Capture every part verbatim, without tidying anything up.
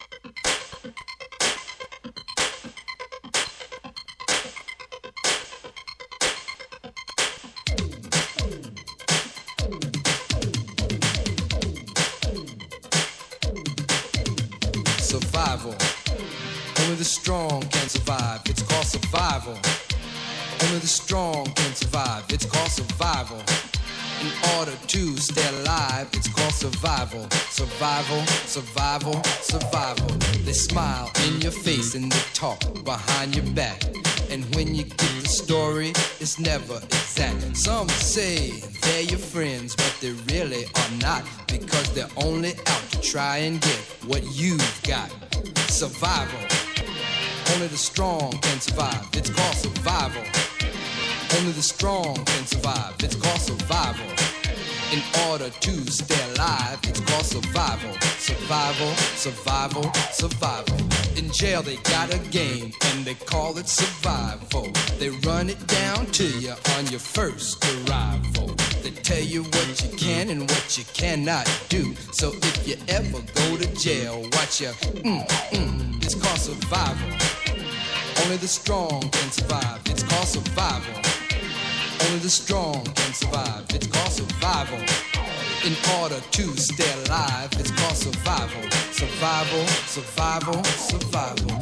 Survival. Only the strong can survive. It's called survival. Only the strong can survive. It's called survival. In order to stay alive, it's called survival. Survival, survival, survival. They smile in your face and they talk behind your back. And when you get the story, it's never exact. Some say they're your friends, but they really are not, because they're only out to try and get what you've got. Survival. Only the strong can survive. It's called survival. Only the strong can survive. It's called survival. In order to stay alive, it's called survival. Survival, survival, survival. In jail they got a game and they call it survival. They run it down to you on your first arrival. They tell you what you can and what you cannot do. So if you ever go to jail, watch your mm, mm. It's called survival. Only the strong can survive. It's called survival. Only the strong can survive. It's called survival. In order to stay alive, it's called survival. Survival, survival, survival.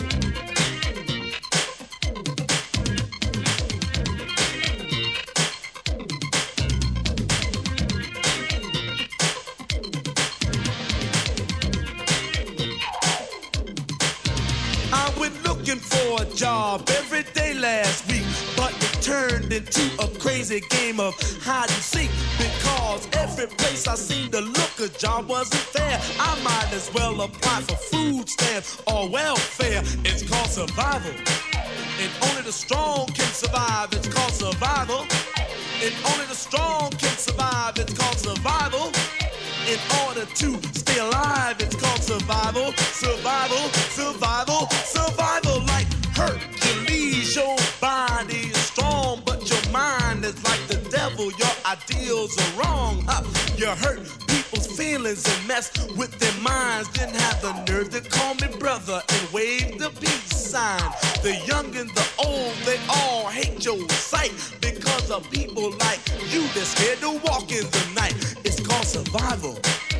I went looking for a job every day last week, but it turned into a crazy game of hide and seek, because every place I seemed to look, a job wasn't there. I might as well apply for food stamps or welfare. It's called survival. And only the strong can survive. It's called survival. And only the strong can survive. It's called survival. In order to stay alive, it's called survival. Survival, survival, survival. Like Hercules, your body is strong, but your mind is like the devil. Your ideals are wrong. Huh? You hurt people's feelings and mess with their minds. Didn't have the nerve to call me brother and wave the peace sign. The young and the old, they all hate your sight, because of people like you that's scared to walk in the night. It's called survival.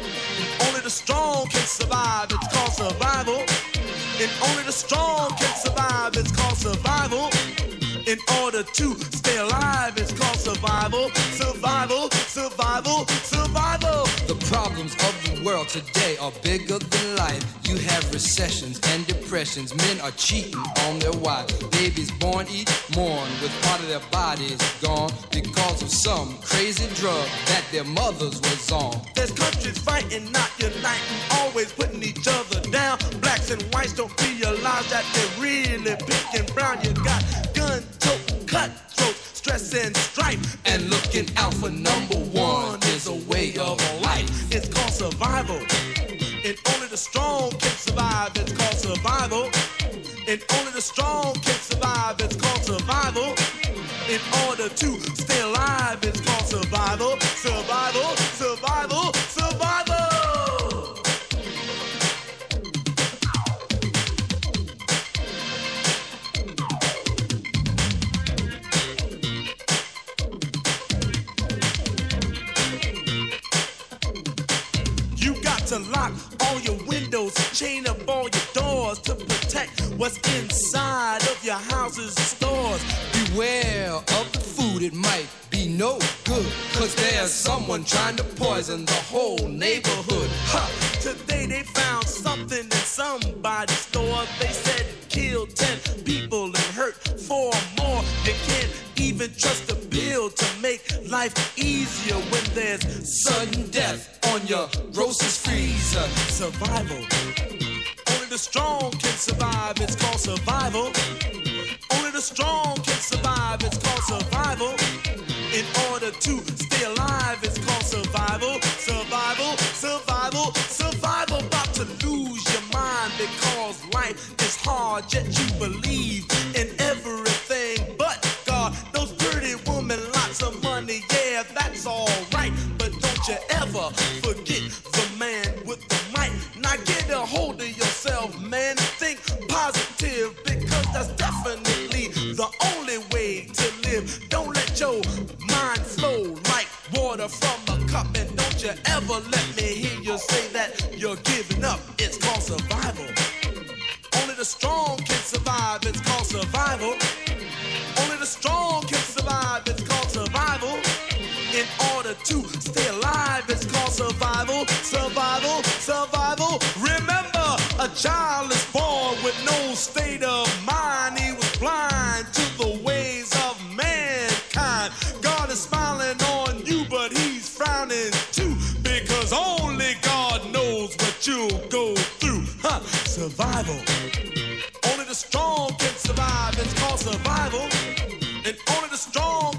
Only the strong can survive. It's called survival. And only the strong can survive. It's called survival. In order to stay alive, it's called survival. Survival, survival, survival. The problems of the world today are bigger than life. You have recessions and depressions. Men are cheating on their wives. Babies born, eat, mourn, with part of their bodies gone because of some crazy drug that their mothers was on. There's countries fighting, not uniting, always putting each other down. Blacks and whites don't realize that they're really pink and brown. You got gun tote, cutthroat, stress and strife, and looking out for number one is a way of life. It's called survival. And only the strong can survive. It's called survival. And only the strong can survive. It's called survival. In order to stay alive, it's called survival. Survival, survival, survival. To lock all your windows, chain up all your doors to protect what's inside of your houses and stores. Beware of the food, it might be no good, cause there's someone trying to poison the whole neighborhood. Ha! Today they found something in somebody's store. They said it killed ten people and hurt four more. You can't even trust a bill to make life easier when there's sudden death on your grocer's freezer. Survival. Only the strong can survive. It's called survival. Only the strong can survive. It's called survival. In order to stay alive, it's called survival. Survival, survival, survival. About to lose your mind because life is hard, yet you believe in everything but God. Those pretty women, lots of money, yeah, that's all right. But don't you ever forget the man with the mic. Now get a hold of yourself. yourself, man, think positive, because that's definitely the only way to live. Don't let your mind flow like water from a cup, and don't you ever let me hear you say that you're giving up. It's called survival. Only the strong can survive. It's called survival. Only the strong can survive. It's called survival. In order to stay alive, it's called survival. Survival, survival. Remember, a child is born with no state of mind. He was blind to the ways of mankind. God is smiling on you, but he's frowning too, because only God knows what you'll go through. Huh. Survival. Only the strong can survive. It's called survival. And only the strong